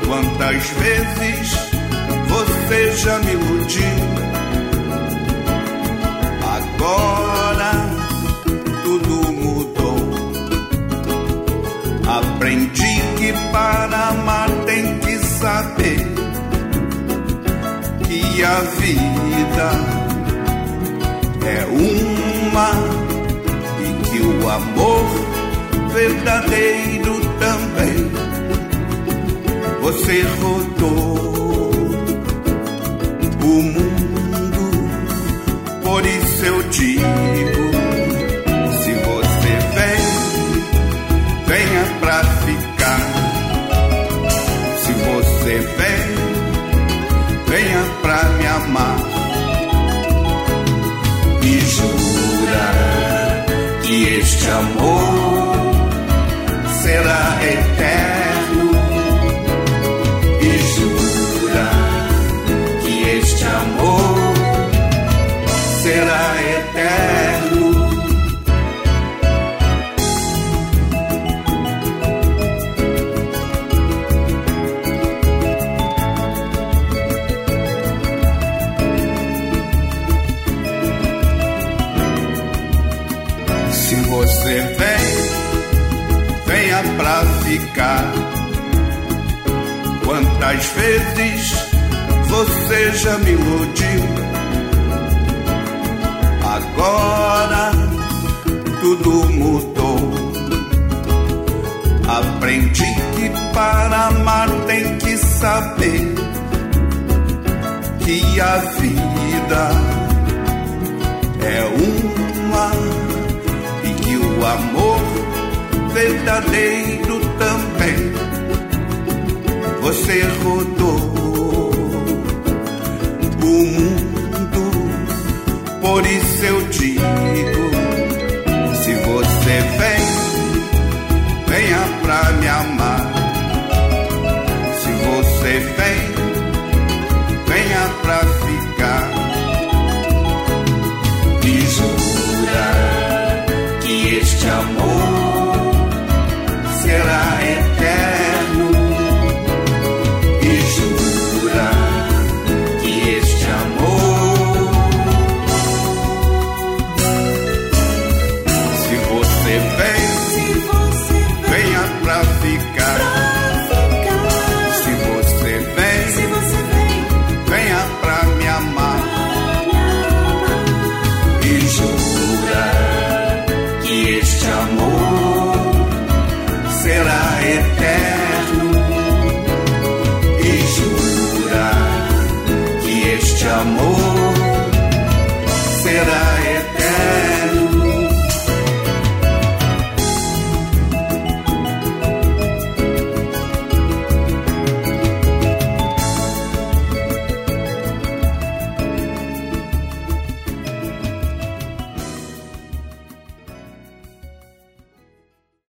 Quantas vezes você já me iludiu? Agora tudo mudou. Aprendi que para amar tem que saber que a vida é uma e que o amor verdadeiro também. Você rodou o mundo, por isso eu digo: se você vem, venha pra ficar. Se você vem, venha pra me amar. E jura que este amor será eterno. E jura que este amor será eterno. Se você vem, venha pra ficar. Quantas vezes você já me iludiu? Agora tudo mudou. Aprendi que para amar tem que saber que a vida é uma e que o amor verdadeiro também. Você rodou o mundo, por isso eu digo: se você vem, venha pra me amar. Se você vem, venha pra ficar. E jura que este amor será eterno. E jura que este amor, se você vem, venha pra ficar. Se você vem, venha pra me amar. E jura que este amor será eterno. E jura que este amor